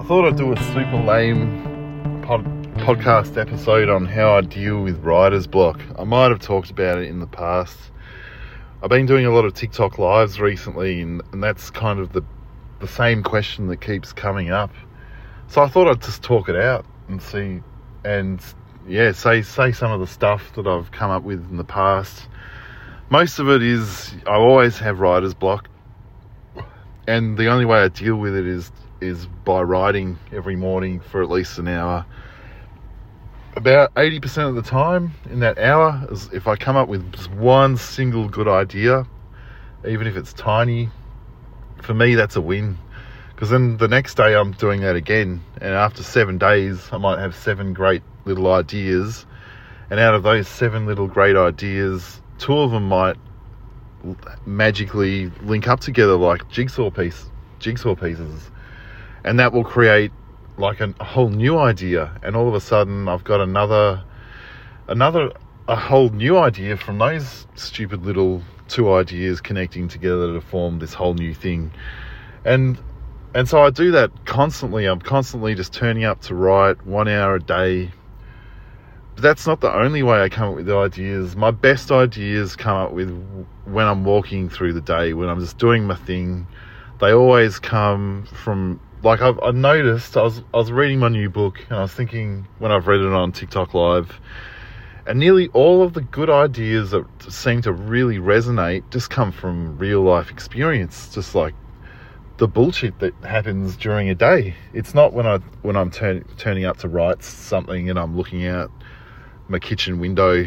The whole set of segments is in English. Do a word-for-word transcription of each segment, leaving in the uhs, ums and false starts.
thought I'd do a super lame pod, podcast episode on how I deal with writer's block. I might have talked about it in the past. I've been doing a lot of TikTok lives recently, and, and that's kind of the the same question that keeps coming up. So I thought I'd just talk it out and see, and yeah, say say some of the stuff that I've come up with in the past. Most of it is I always have writer's block, and the only way I deal with it is is by writing every morning for at least an hour. About eighty percent of the time in that hour, is if I come up with just one single good idea, even if it's tiny, for me that's a win. Because then the next day I'm doing that again, and after seven days I might have seven great little ideas, and out of those seven little great ideas, two of them might magically link up together like jigsaw piece, jigsaw pieces. And that will create like a, a whole new idea, and all of a sudden I've got another, another, a whole new idea from those stupid little two ideas connecting together to form this whole new thing. And and so I do that constantly. I'm constantly just turning up to write one hour a day. But that's not the only way I come up with the ideas. My best ideas come up with when I'm walking through the day, when I'm just doing my thing. They always come from, like I've I noticed, I was I was reading my new book, and I was thinking when I've read it on TikTok Live, and nearly all of the good ideas that seem to really resonate just come from real life experience, just like the bullshit that happens during a day. It's not when I when I'm turn, turning up to write something and I'm looking out my kitchen window.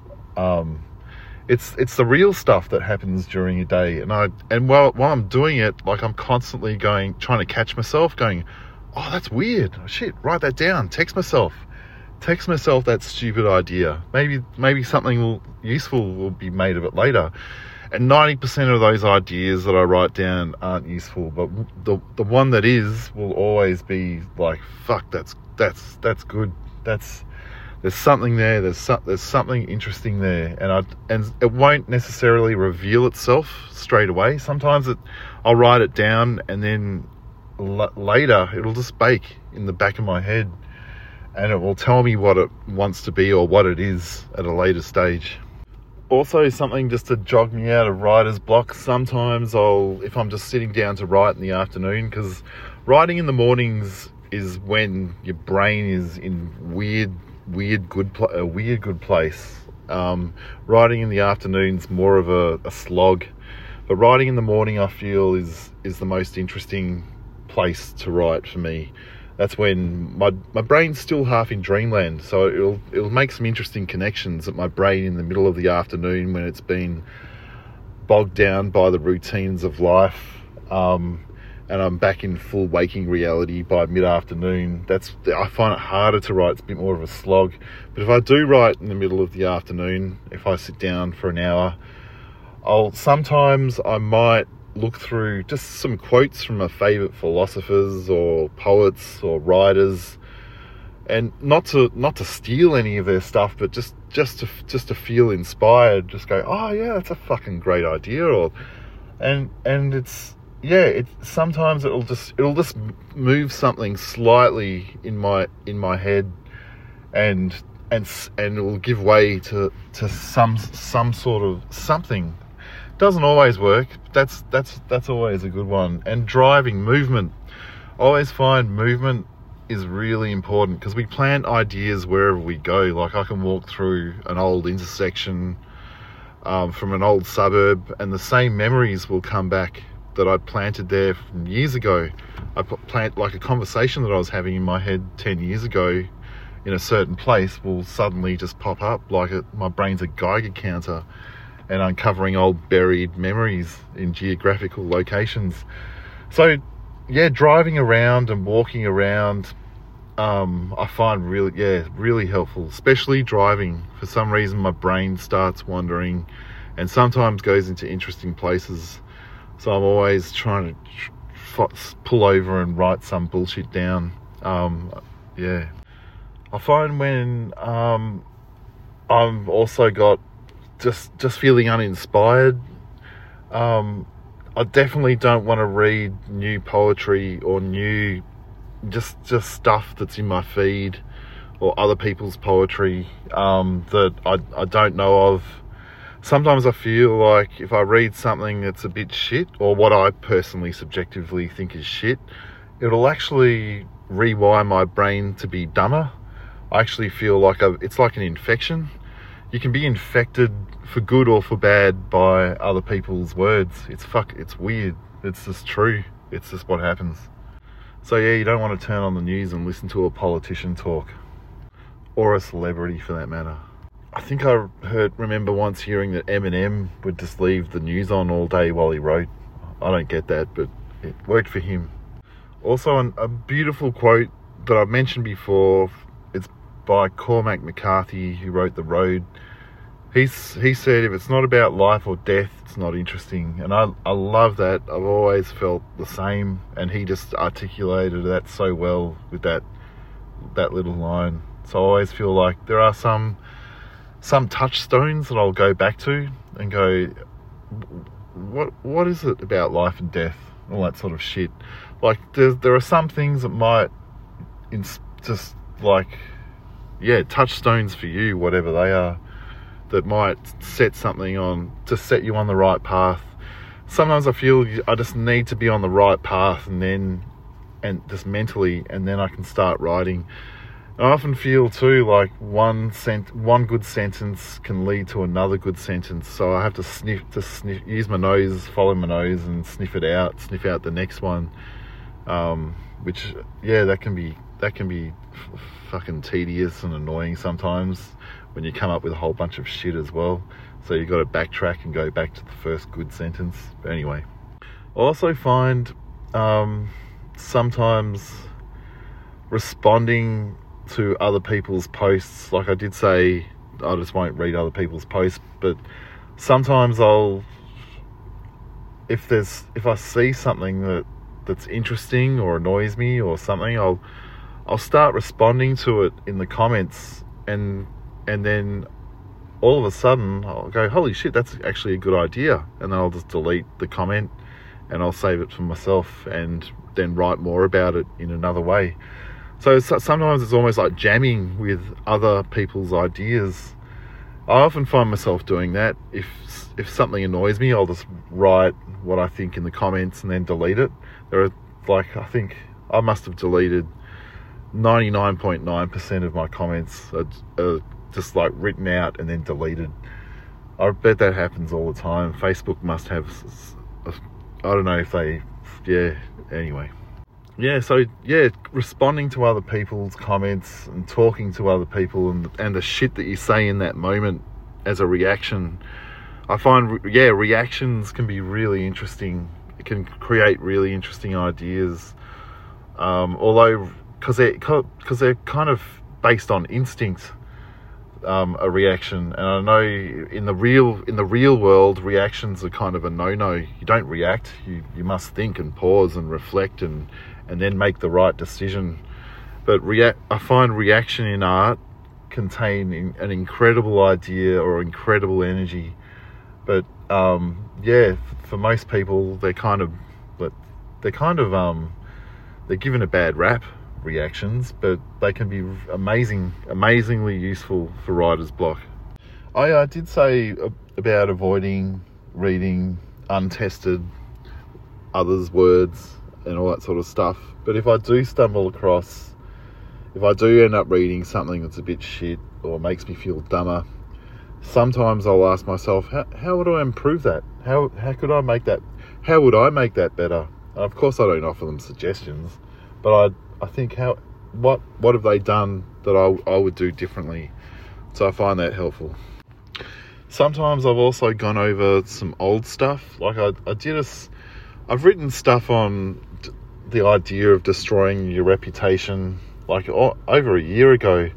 Um, It's it's the real stuff that happens during a day, and I and while while I'm doing it, like I'm constantly going trying to catch myself, going, oh that's weird, oh, shit, write that down, text myself, text myself that stupid idea. Maybe maybe something will, useful will be made of it later. And ninety percent of those ideas that I write down aren't useful, but the the one that is will always be like, fuck, that's that's that's good, that's. There's something there. There's so, there's something interesting there, and I and it won't necessarily reveal itself straight away. Sometimes it, I'll write it down, and then l- later it'll just bake in the back of my head, and it will tell me what it wants to be or what it is at a later stage. Also, something just to jog me out of writer's block. Sometimes I'll, if I'm just sitting down to write in the afternoon, because writing in the mornings is when your brain is in weird. weird good pl- a weird good place. Um, writing in the afternoon's more of a, a slog, but writing in the morning I feel is is the most interesting place to write for me. That's when my my brain's still half in dreamland, so it'll it'll make some interesting connections at my brain in the middle of the afternoon when it's been bogged down by the routines of life. Um, and I'm back in full waking reality by mid-afternoon. That's I find it harder to write. It's a bit more of a slog. But if I do write in the middle of the afternoon, if I sit down for an hour, I'll sometimes I might look through just some quotes from my favourite philosophers or poets or writers, and not to not to steal any of their stuff, but just just to just to feel inspired. Just go, oh yeah, that's a fucking great idea, or and and it's. Yeah, it sometimes it'll just it'll just move something slightly in my in my head, and and and it will give way to to some some sort of something. Doesn't always work. But that's that's that's always a good one. And driving, movement. I always find movement is really important, because we plant ideas wherever we go. Like I can walk through an old intersection um, from an old suburb, and the same memories will come back that I planted there from years ago. I plant like a conversation that I was having in my head ten years ago in a certain place will suddenly just pop up like it, my brain's a Geiger counter, and uncovering old buried memories in geographical locations. So yeah, driving around and walking around, um, I find really, yeah, really helpful, especially driving. For some reason my brain starts wandering and sometimes goes into interesting places. So I'm always trying to f- pull over and write some bullshit down. Um, yeah. I find when um, I've also got just just feeling uninspired, um, I definitely don't want to read new poetry or new just just stuff that's in my feed or other people's poetry um, that I, I don't know of. Sometimes I feel like if I read something that's a bit shit, or what I personally subjectively think is shit, it'll actually rewire my brain to be dumber. I actually feel like I've, it's like an infection. You can be infected for good or for bad by other people's words. It's fuck. It's weird. It's just true. It's just what happens. So yeah, you don't want to turn on the news and listen to a politician talk, or a celebrity for that matter. I think I heard, remember once hearing that Eminem would just leave the news on all day while he wrote. I don't get that, but it worked for him. Also, an, a beautiful quote that I've mentioned before. It's by Cormac McCarthy, who wrote The Road. He's, he said, if it's not about life or death, it's not interesting. And I, I love that. I've always felt the same. And he just articulated that so well with that that little line. So I always feel like there are some some touchstones that I'll go back to and go, what what is it about life and death? All that sort of shit. Like, there, there are some things that might ins- just, like, yeah, touchstones for you, whatever they are, that might set something on, to set you on the right path. Sometimes I feel I just need to be on the right path and then, and just mentally, and then I can start writing. I often feel too like one sent one good sentence can lead to another good sentence, so I have to sniff, to sniff, use my nose, follow my nose, and sniff it out, sniff out the next one. Um, which, yeah, that can be that can be f- fucking tedious and annoying sometimes when you come up with a whole bunch of shit as well. So you got to backtrack and go back to the first good sentence. But anyway, I also find um, sometimes responding to other people's posts, like I did say, I just won't read other people's posts, but sometimes I'll, if there's, if I see something that that's interesting or annoys me or something, I'll, I'll start responding to it in the comments, and, and then all of a sudden I'll go, holy shit, that's actually a good idea. And then I'll just delete the comment and I'll save it for myself and then write more about it in another way. So sometimes it's almost like jamming with other people's ideas. I often find myself doing that. If if something annoys me, I'll just write what I think in the comments and then delete it. There are, like, I think I must have deleted ninety-nine point nine percent of my comments are, are just like written out and then deleted. I bet that happens all the time. Facebook must have, I don't know if they, yeah, anyway. Yeah, so, yeah, responding to other people's comments and talking to other people and and the shit that you say in that moment as a reaction. I find, yeah, reactions can be really interesting. It can create really interesting ideas. Um, although, because they're, cause they're kind of based on instinct, um, a reaction. And I know in the real in the real world, reactions are kind of a no-no. You don't react. You, you must think and pause and reflect and... and then make the right decision. But react, I find reaction in art contain in, an incredible idea or incredible energy. But um, yeah, for most people, they're kind of, but they're kind of, um, they're given a bad rap, reactions, but they can be amazing, amazingly useful for writer's block. I, I did say about avoiding reading untested others' words and all that sort of stuff. But if I do stumble across, if I do end up reading something that's a bit shit or makes me feel dumber, sometimes I'll ask myself, how, how would I improve that? How how could I make that, how would I make that better? And of course I don't offer them suggestions, but I I think how, what what have they done that I, I would do differently? So I find that helpful. Sometimes I've also gone over some old stuff. Like I, I did a, I've written stuff on the idea of destroying your reputation like oh, over a year ago,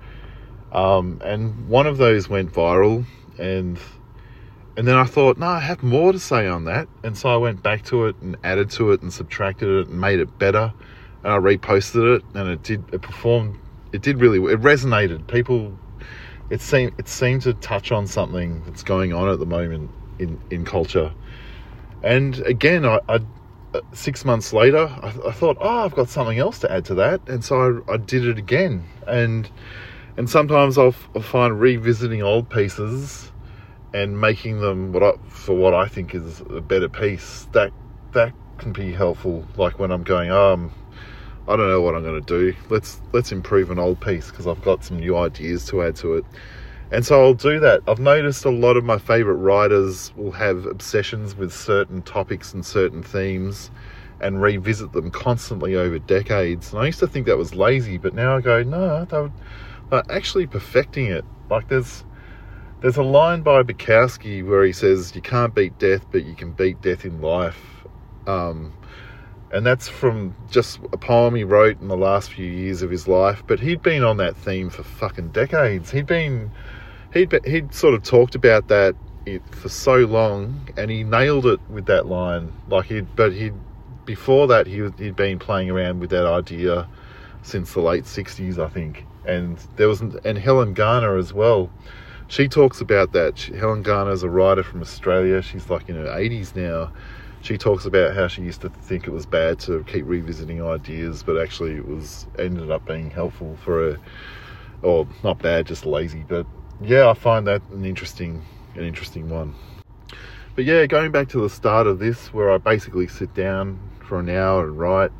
um, and one of those went viral, and and then I thought, no, I have more to say on that, and so I went back to it and added to it and subtracted it and made it better, and I reposted it, and it did it performed it did really it resonated. People, it seemed it seemed to touch on something that's going on at the moment in in culture. And again, I, I uh, six months later, I, I thought, oh, I've got something else to add to that. And so I, I did it again. And and sometimes I'll, I'll find revisiting old pieces and making them what I, for what I think is a better piece, that that can be helpful. Like when I'm going, um, I don't know what I'm going to do. Let's let's improve an old piece because I've got some new ideas to add to it. And so I'll do that. I've noticed a lot of my favourite writers will have obsessions with certain topics and certain themes and revisit them constantly over decades. And I used to think that was lazy, but now I go, no, they're, they're actually perfecting it. Like there's there's a line by Bukowski where he says, you can't beat death, but you can beat death in life. Um, and that's from just a poem he wrote in the last few years of his life. But he'd been on that theme for fucking decades. He'd been... He'd, he'd sort of talked about that it, for so long, and he nailed it with that line. Like he, but he, before that, he he'd been playing around with that idea since the late sixties, I think. And there was, and Helen Garner as well. She talks about that. She, Helen Garner is a writer from Australia. She's like in her eighties now. She talks about how she used to think it was bad to keep revisiting ideas, but actually it was ended up being helpful for her. Or not bad, just lazy, but. Yeah, I find that an interesting, an interesting one. But yeah, going back to the start of this, where I basically sit down for an hour and write,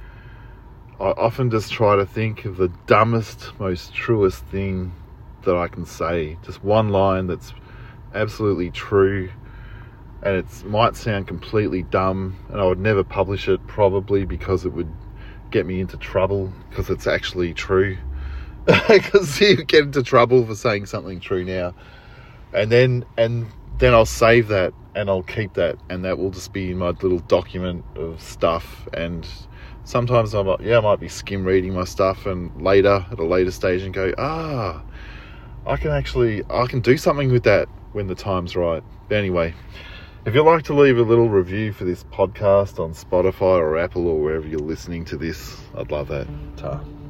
I often just try to think of the dumbest, most truest thing that I can say. Just one line that's absolutely true, and it might sound completely dumb, and I would never publish it probably because it would get me into trouble because it's actually true. Because you get into trouble for saying something true now, and then and then I'll save that and I'll keep that, and that will just be my little document of stuff. And sometimes I'm like, yeah, I might be skim reading my stuff, and later at a later stage, and go, ah, I can actually I can do something with that when the time's right. But anyway, if you'd like to leave a little review for this podcast on Spotify or Apple or wherever you're listening to this, I'd love that. Ta.